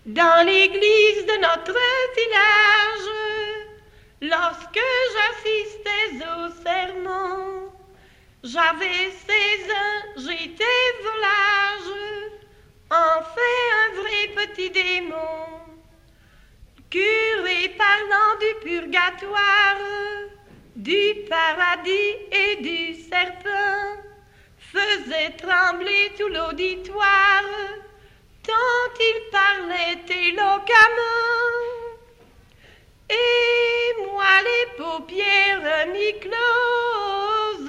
Dans l'église de notre village, lorsque j'assistais au sermon, j'avais 16 ans, j'étais volage, en fait un vrai petit démon. Curé parlant du purgatoire, du paradis et du serpent, faisait trembler tout l'auditoire, tant il parlait éloquemment. Et moi les paupières mi-closes,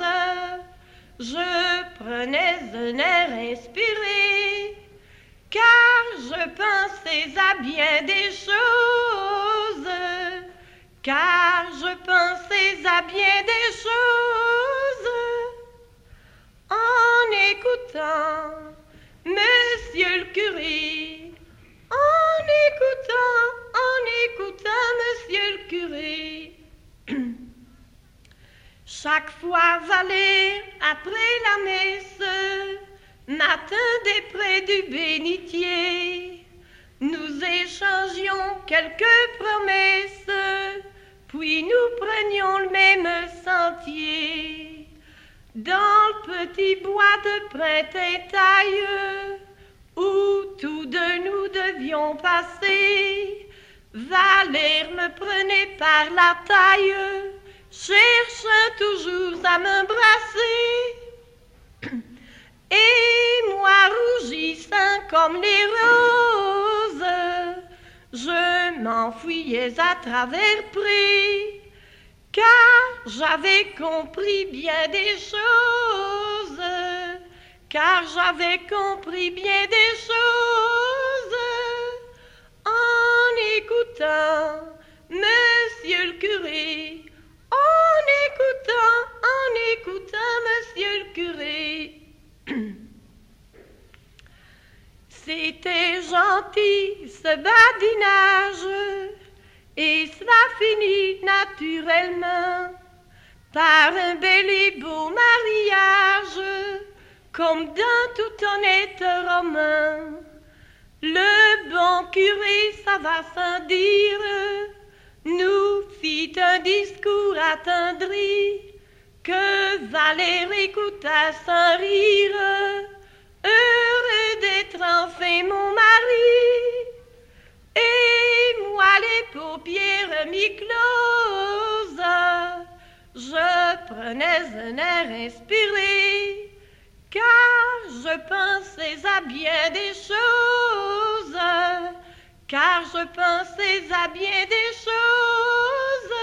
je prenais un air inspiré, car je pensais à bien des choses, car je pensais à bien des choses, en écoutant Monsieur le curé, en écoutant Monsieur le curé. Chaque fois j'allais après la messe, m'attendais près du bénitier. Nous échangions quelques promesses, puis nous prenions le même sentier. Dans le petit bois de Printemps-Taille, où tous deux nous devions passer, Valère me prenait par la taille, cherchant toujours à m'embrasser. Et moi, rougissant comme les roses, je m'enfuyais à travers prés, car j'avais compris bien des choses, car j'avais compris bien des choses, en écoutant Monsieur le curé, en écoutant Monsieur le curé. C'était gentil ce badinage, et cela finit naturellement par un bel et beau mariage, comme dans tout honnête roman. Le bon curé, ça va sans dire, nous fit un discours attendri, que Valère écouta sans rire, heureux d'être enfin mon mari. Et moi les paupières mi-closes, je prenais un air inspiré, car je pensais à bien des choses, car je pensais à bien des choses,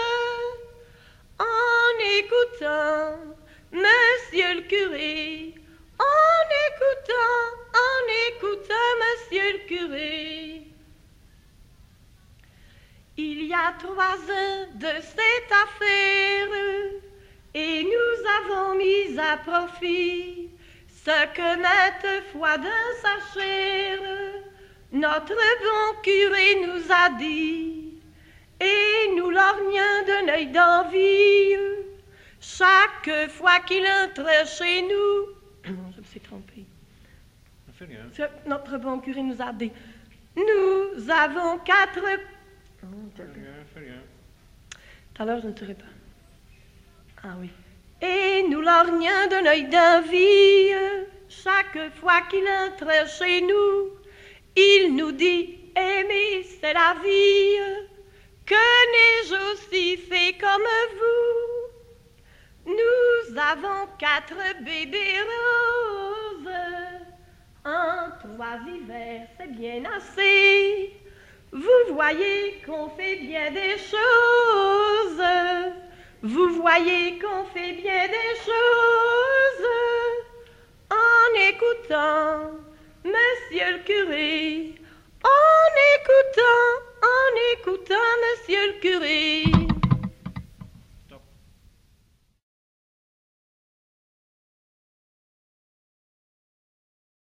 en écoutant Monsieur le curé, en écoutant Monsieur le curé. Il y a 3 ans de cette affaire, et nous avons mis à profit ce que maintes fois dans sa chair notre bon curé nous a dit, et nous lorgnions d'un œil d'envie chaque fois qu'il entre chez nous. Je me suis trompée. Notre bon curé nous a dit, nous avons 4... Fais rien. Tout à l'heure, je ne serai pas. Ah oui. Et nous lorgnions d'un œil d'envie chaque fois qu'il entre chez nous. Il nous dit, aimer c'est la vie, que n'ai-je aussi fait comme vous? Nous avons 4 bébés roses, en 3 hivers c'est bien assez. Vous voyez qu'on fait bien des choses, vous voyez qu'on fait bien des choses, en écoutant Monsieur le curé.